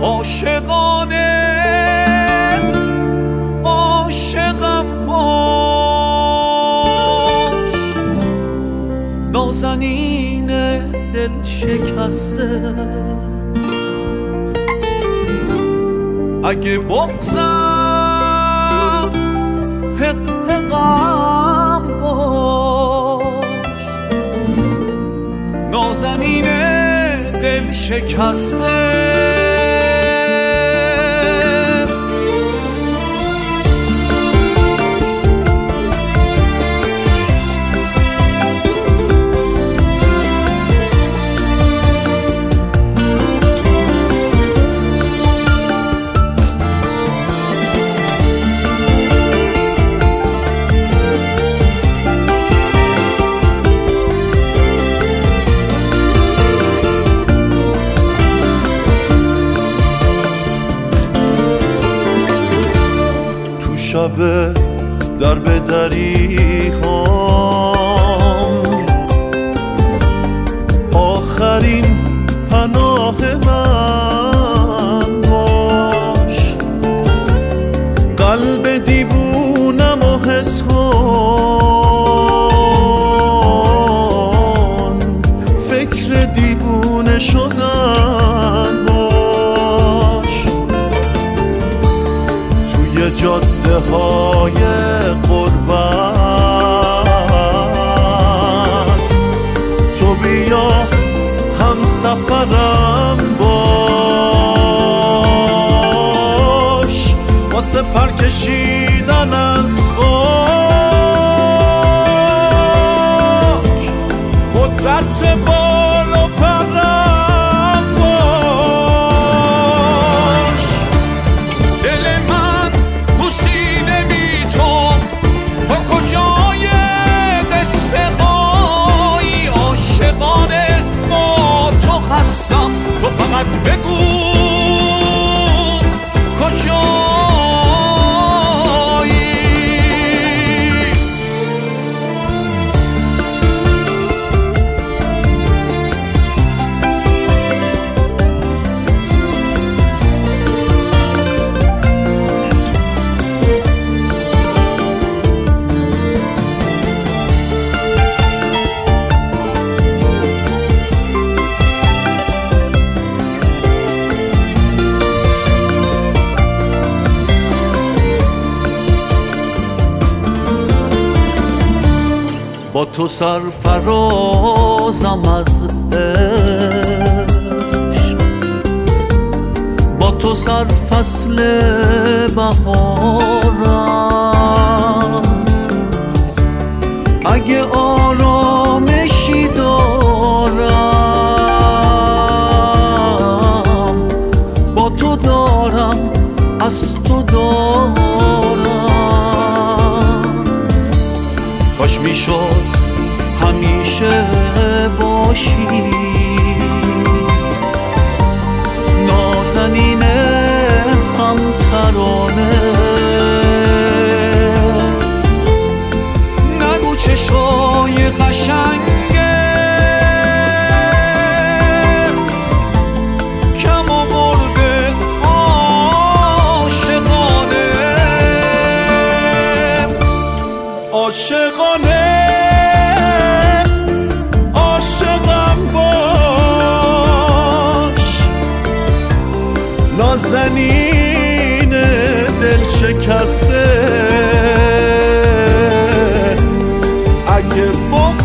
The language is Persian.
عاشقانه عاشقم باش، نازنین دل شکسته. اگه بغضم حق حقم باش، نازنین دل شکسته. شب در به دری هم آخرین پناه من باش، قلب دیوونم و حس کن، فکر دیوونه شدن باش. توی جاده های قربت تو بیا هم سفرم باش، واسه پر کشیدن از خاک قدرت بال و پرم باش. دل من موسیقی بی تو کجای قصه قایی، عاشقانه با تو هستم، تو فقط بگو کجایی. با تو سرفرازم از عشق، با تو سرفصل بهارم. اگه آرامشی دارم با تو دارم، از تو دارم. کاش میشد همیشه باشی نازنین هم ترانه. نگو چشای قشنگت کم آورده عاشقانه عاشقانه نازنین دل شکسته. اگه